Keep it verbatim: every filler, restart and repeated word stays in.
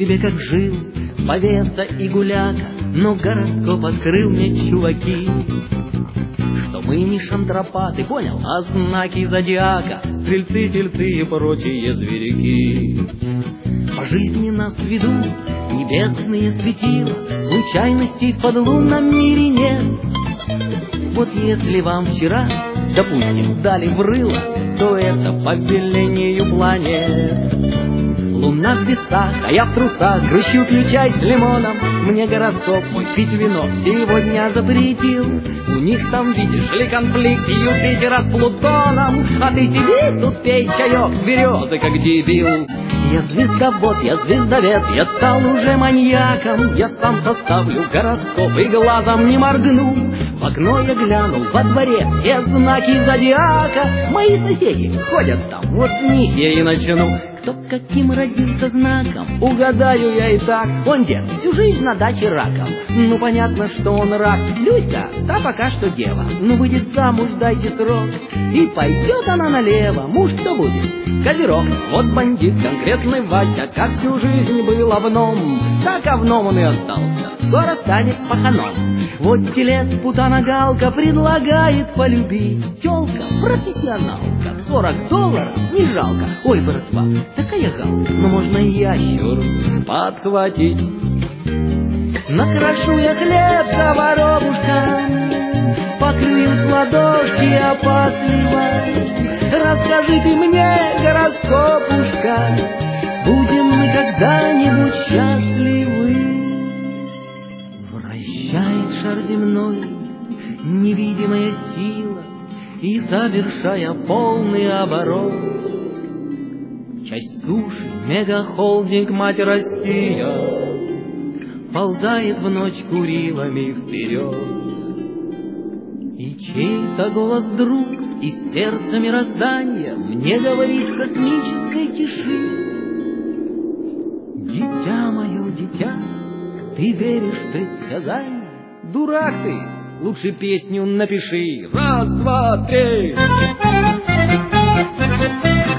себе как жил повеса и гуляка, но гороскоп открыл мне, чуваки, что мы не шантропаты, понял, а знаки зодиака, стрельцы, тельцы и прочие зверяки. По жизни нас ведут небесные светила, случайностей в подлунном мире нет. Вот если вам вчера, допустим, дали в рыло, то это по велению планет. Луна в весах, а я в трусах, грущу, пью чай с лимоном. Мне гороскоп мой пить вино сегодня запретил. У них там, видишь ли, конфликт Юпитера с Плутоном, а ты сиди тут, пей чаек, березы, как дебил. Я звездовод, я звездовед, я стал уже маньяком. Я сам составлю гороскоп и глазом не моргну. В окно я глянул, во дворе все знаки зодиака. Мои соседи ходят там, вот с них я и начну. Кто каким родился знаком, угадаю я и так. Он дед, всю жизнь на даче раком. Ну понятно, что он рак. Люська, та пока что дева, ну выйдет замуж, дайте срок. И пойдет она налево, муж кто будет? Козерог. Вот бандит, конкретный Вася, как всю жизнь был овном, так овном он и остался, скоро станет паханом. Вот телец, путана галка, предлагает полюбить. Тёлка, профессионалка, сорок долларов не жалко. Ой, братва, такая галка, но можно и ящур подхватить. Накрошу я хлеб за воробушком, покрыл ладошки опасливо. Расскажи ты мне, гороскопушка, будем мы когда-нибудь счастливы. Вращает шар земной невидимая сила, и, совершая полный оборот, часть суши, мегахолдинг, мать Россия, ползает в ночь Курилами вперед. И чей-то голос вдруг из сердца мироздания мне говорит в космической тиши: дитя мое, дитя, ты веришь в предсказания? Дурак ты, лучше песню напиши. Раз, два, три.